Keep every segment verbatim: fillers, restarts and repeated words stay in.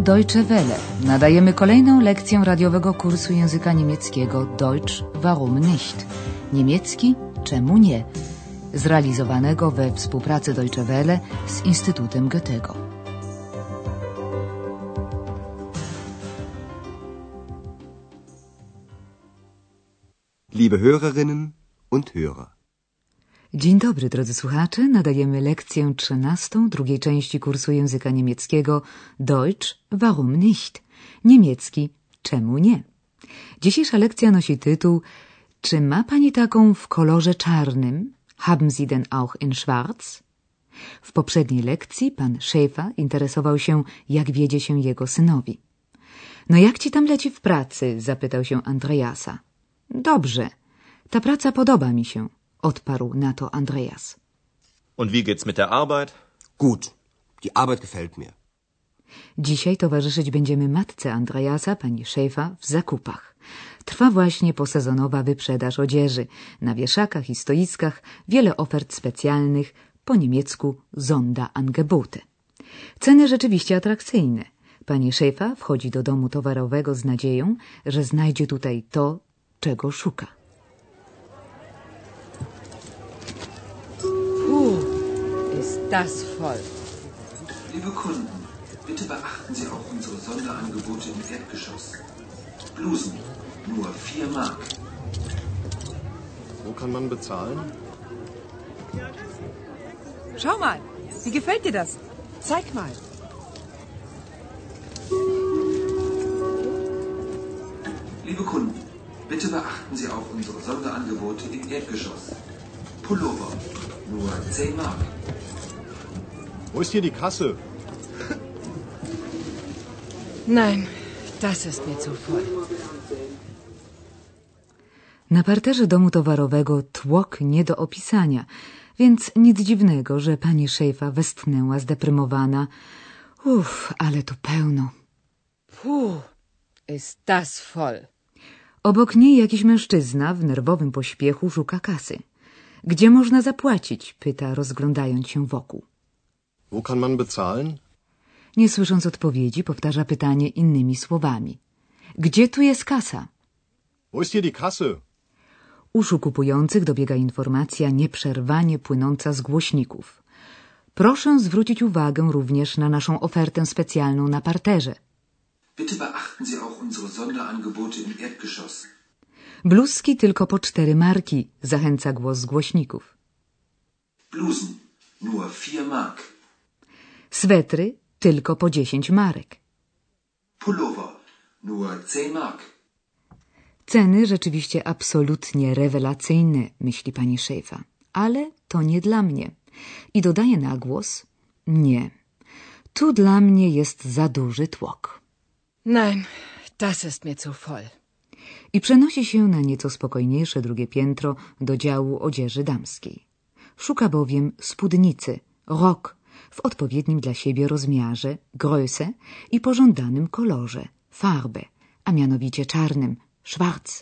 Deutsche Welle. Nadajemy kolejną lekcję radiowego kursu języka niemieckiego Deutsch, warum nicht? Niemiecki, czemu nie? Zrealizowanego we współpracy Deutsche Welle z Instytutem Goethego. Liebe Hörerinnen und Hörer. Dzień dobry, drodzy słuchacze. Nadajemy lekcję trzynastą drugiej części kursu języka niemieckiego Deutsch, warum nicht? Niemiecki, czemu nie? Dzisiejsza lekcja nosi tytuł Czy ma pani taką w kolorze czarnym? Haben Sie denn auch in schwarz? W poprzedniej lekcji pan Schäfer interesował się, jak wiedzie się jego synowi. No jak ci tam leci w pracy? Zapytał się Andreasa. Dobrze, ta praca podoba mi się, odparł na to Andreas. Und wie geht's mit der Arbeit? Gut, die Arbeit gefällt mir. Dzisiaj towarzyszyć będziemy matce Andreasa, pani Schäfer, w zakupach. Trwa właśnie posezonowa wyprzedaż odzieży. Na wieszakach i stoiskach wiele ofert specjalnych, po niemiecku Sonderangebote. Ceny rzeczywiście atrakcyjne. Pani Schäfer wchodzi do domu towarowego z nadzieją, że znajdzie tutaj to, czego szuka. Puh, ist das voll. Liebe Kunden, bitte beachten Sie auch unsere Sonderangebote im Erdgeschoss. Blusen, nur vier Mark. Wo kann man bezahlen? Schau mal, wie gefällt dir das? Zeig mal. Liebe Kunden, bitte beachten Sie auch unsere Sonderangebote im Erdgeschoss. Pullover, nur zehn Mark. Wo ist hier die Kasse? Nein, das ist mir zu voll. Na parterze domu towarowego tłok nie do opisania, więc nic dziwnego, że pani Schäfer westchnęła zdeprymowana. Uff, ale tu pełno. Puh, ist das voll. Obok niej jakiś mężczyzna w nerwowym pośpiechu szuka kasy. Gdzie można zapłacić? Pyta, rozglądając się wokół. Wo kann man bezahlen? Nie słysząc odpowiedzi, powtarza pytanie innymi słowami. Gdzie tu jest kasa? Wo ist hier die Kasse? Uszu kupujących dobiega informacja nieprzerwanie płynąca z głośników. Proszę zwrócić uwagę również na naszą ofertę specjalną na parterze. Bitte beachten Sie auch unsere Sonderangebote im Erdgeschoss. Bluzki tylko po cztery marki, zachęca głos z głośników. Blusen, nur vier Mark. Swetry tylko po dziesięć marek. Pullover, nur zehn Mark. Ceny rzeczywiście absolutnie rewelacyjne, myśli pani Schäfer. Ale to nie dla mnie. I dodaje na głos, nie, tu dla mnie jest za duży tłok. Nein, das ist mir zu voll. I przenosi się na nieco spokojniejsze drugie piętro do działu odzieży damskiej. Szuka bowiem spódnicy, rok, w odpowiednim dla siebie rozmiarze, Größe i pożądanym kolorze, Farbe, a mianowicie czarnym, schwarz.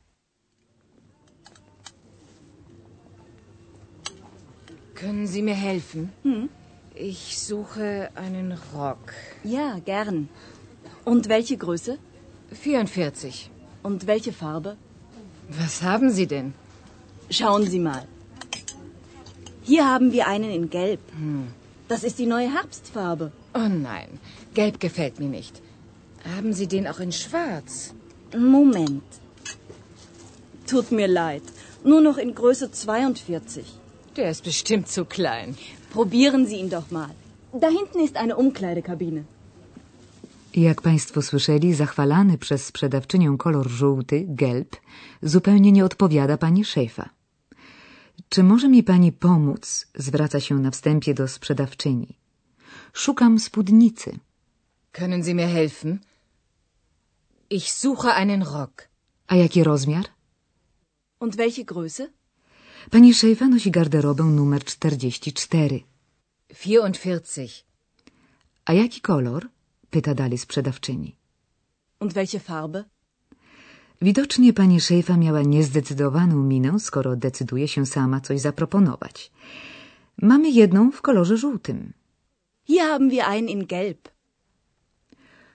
Können Sie mir helfen? Hm? Ich suche einen Rock. Ja, gern. Und welche Größe? vierundvierzig. Und welche Farbe? Was haben Sie denn? Schauen Sie mal. Hier haben wir einen in Gelb. Hm. Das ist die neue Herbstfarbe. Oh nein, Gelb gefällt mir nicht. Haben Sie den auch in Schwarz? Moment. Tut mir leid. Nur noch in Größe zweiundvierzig. Der ist bestimmt zu klein. Probieren Sie ihn doch mal. Da hinten ist eine Umkleidekabine. Jak państwo słyszeli, zachwalany przez sprzedawczynię kolor żółty, gelb, zupełnie nie odpowiada pani Schäfer. Czy może mi pani pomóc? Zwraca się na wstępie do sprzedawczyni. Szukam spódnicy. Können Sie mir helfen? Ich suche einen Rock. A jaki rozmiar? Und welche Größe? Pani Schäfer nosi garderobę numer czterdzieści cztery. vierundvierzig. A jaki kolor? Pyta dalej sprzedawczyni. Und welche Farbe? Widocznie pani Schäfer miała niezdecydowaną minę, skoro decyduje się sama coś zaproponować. Mamy jedną w kolorze żółtym. Hier haben wir einen in Gelb.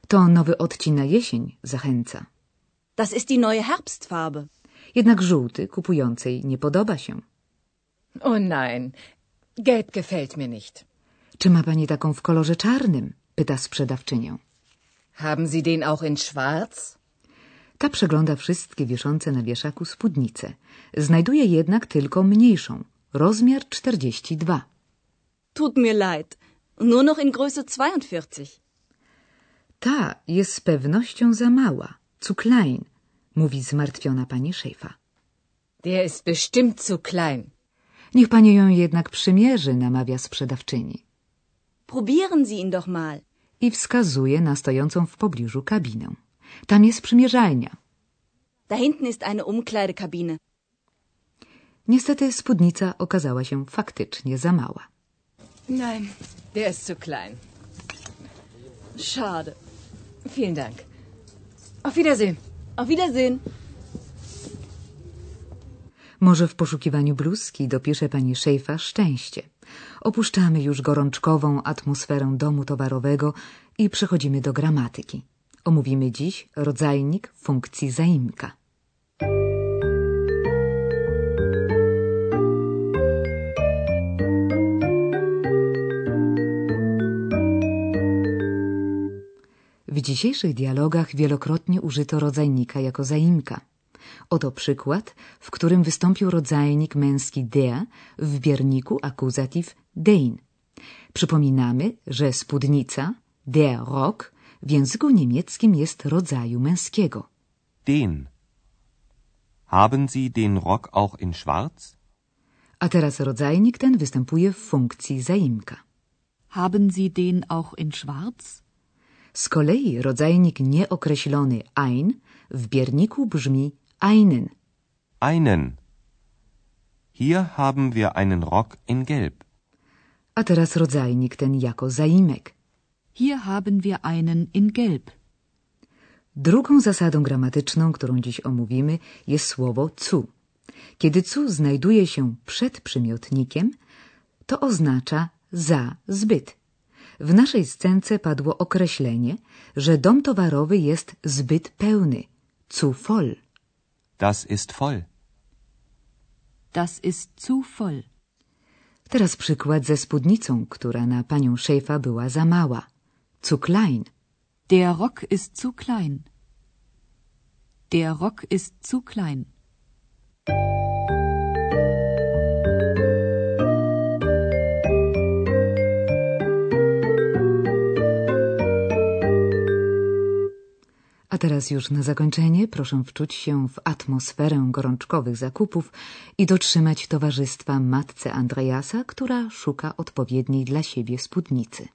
To nowy odcień na jesień zachęca. Das ist die neue Herbstfarbe. Jednak żółty kupującej nie podoba się. Oh nein, gelb gefällt mir nicht. Czy ma pani taką w kolorze czarnym? Pyta sprzedawczynię. Haben Sie den auch in schwarz? Ta przegląda wszystkie wiszące na wieszaku spódnice. Znajduje jednak tylko mniejszą, rozmiar czterdzieści dwa. Tut mir leid, nur noch in Größe zweiundvierzig. Ta jest z pewnością za mała, zu klein, mówi zmartwiona pani szefa. Der ist bestimmt zu klein. Niech pani ją jednak przymierzy, namawia sprzedawczyni. Probieren Sie ihn doch mal. I wskazuje na stojącą w pobliżu kabinę. Tam jest przymierzalnia. Da hinten ist eine Umkleidekabine. Niestety spódnica okazała się faktycznie za mała. Nein, der ist zu klein. Schade. Vielen Dank. Auf Wiedersehen. Auf Wiedersehen. Może w poszukiwaniu bluzki dopisze pani szefa szczęście. Opuszczamy już gorączkową atmosferę domu towarowego i przechodzimy do gramatyki. Omówimy dziś rodzajnik funkcji zaimka. W dzisiejszych dialogach wielokrotnie użyto rodzajnika jako zaimka. Oto przykład, w którym wystąpił rodzajnik męski der w bierniku akuzatyw den. Przypominamy, że spódnica, der Rock, w języku niemieckim jest rodzaju męskiego. Den. Haben Sie den Rock auch in schwarz? A teraz rodzajnik ten występuje w funkcji zaimka. Haben Sie den auch in schwarz? Z kolei rodzajnik nieokreślony ein w bierniku brzmi einen. Einen. Hier haben wir einen Rock in gelb. A teraz rodzajnik ten jako zaimek. Hier haben wir einen in gelb. Drugą zasadą gramatyczną, którą dziś omówimy, jest słowo zu. Kiedy zu znajduje się przed przymiotnikiem, to oznacza za, zbyt. W naszej scence padło określenie, że dom towarowy jest zbyt pełny, zu voll. Das ist voll. Das ist zu voll. Teraz przykład ze spódnicą, która na panią szefa była za mała, zu klein. Der Rock ist zu klein. Der Rock ist zu klein. A teraz już na zakończenie proszę wczuć się w atmosferę gorączkowych zakupów i dotrzymać towarzystwa matce Andreasa, która szuka odpowiedniej dla siebie spódnicy.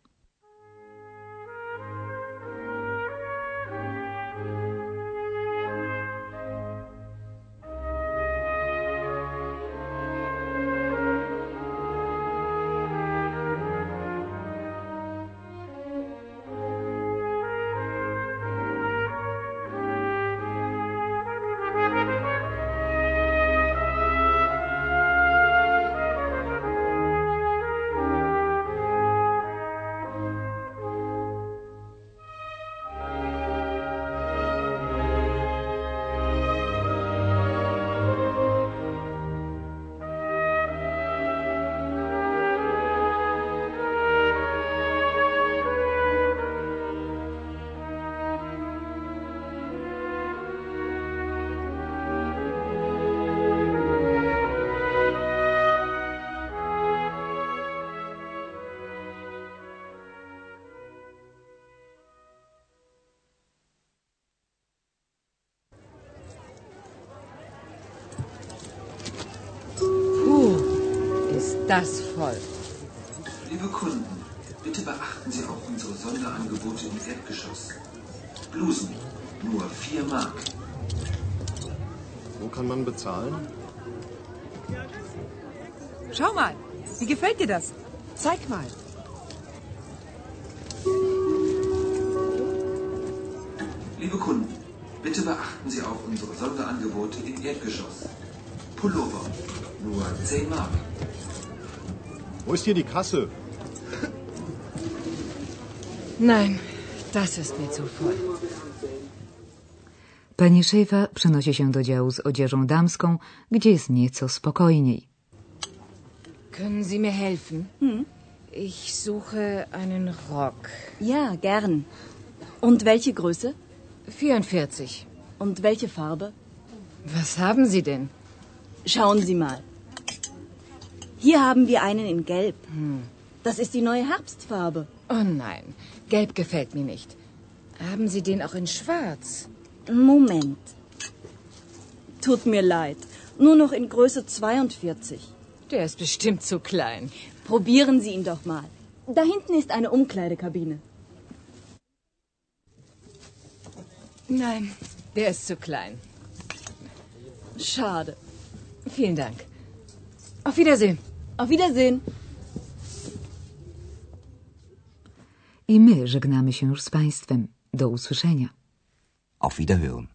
Das voll. Liebe Kunden, bitte beachten Sie auch unsere Sonderangebote im Erdgeschoss. Blusen, nur vier Mark. Wo kann man bezahlen? Schau mal, wie gefällt dir das? Zeig mal. Liebe Kunden, bitte beachten Sie auch unsere Sonderangebote im Erdgeschoss. Pullover, nur zehn Mark. Wo ist hier die Kasse? Nein, Das ist mir zu voll. Pani Szefa przenosi się do działu z odzieżą damską, gdzie jest nieco spokojniej. Können Sie mir helfen? Hm? Ich suche einen Rock. Ja, gern. Und welche Größe? vierundvierzig. Und welche Farbe? Was haben Sie denn? Schauen Sie mal. Hier haben wir einen in Gelb. Hm. Das ist die neue Herbstfarbe. Oh nein, Gelb gefällt mir nicht. Haben Sie den auch in Schwarz? Moment. Tut mir leid. Nur noch in Größe zweiundvierzig. Der ist bestimmt zu klein. Probieren Sie ihn doch mal. Da hinten ist eine Umkleidekabine. Nein, der ist zu klein. Schade. Vielen Dank. Auf Wiedersehen. Auf Wiedersehen. I my żegnamy się już z Państwem. Do usłyszenia. Auf Wiederhören.